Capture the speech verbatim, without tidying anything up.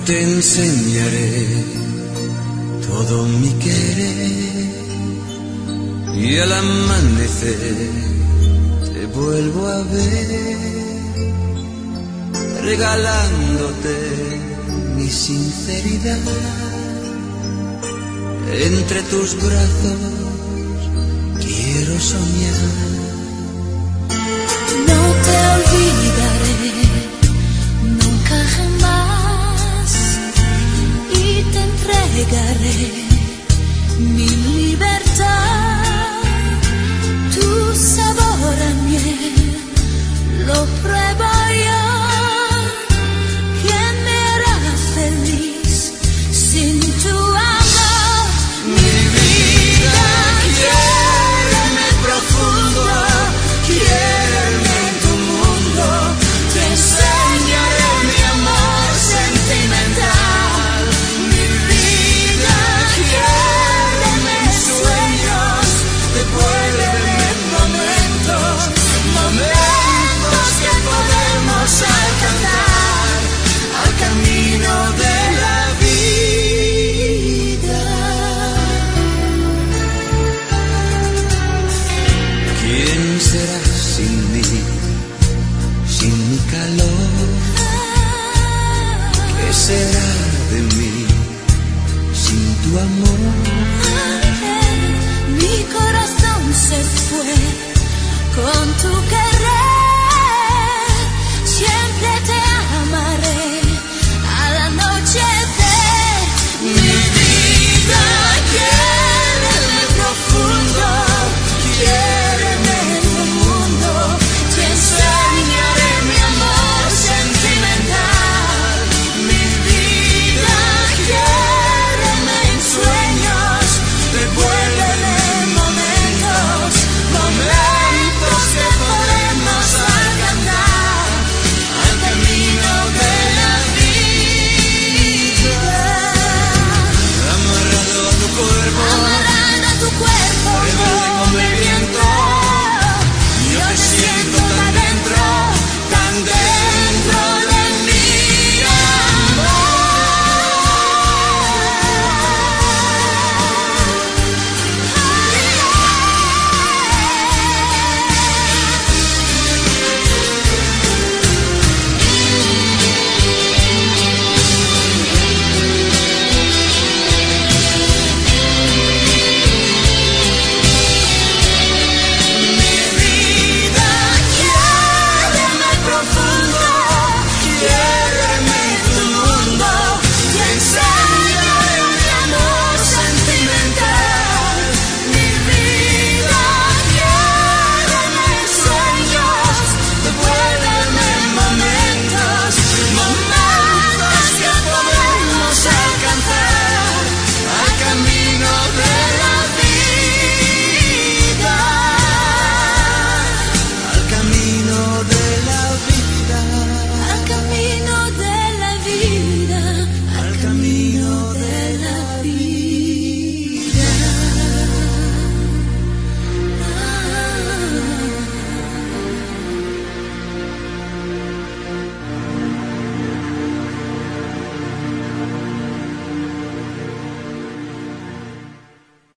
te enseñaré todo mi querer y al amanecer te vuelvo a ver, regalándote mi sinceridad. Entre tus brazos quiero soñar. No te olvidaré nunca jamás y te entregaré mi libertad. Tu sabor a miel lo pruebo yo. ¿Quién me hará feliz sin tu amor? Mi vida, quiéreme profundo, quiéreme en tu mundo. Te enseñaré mi amor sentimental. Mi vida, quiéreme sueños, devuélveme momentos, momentos que podemos alcanzar al camino de la vida. ¿Quién será sin mí, sin mi calor? ¿Qué será de mí sin tu amor? Mi corazón se fue con tu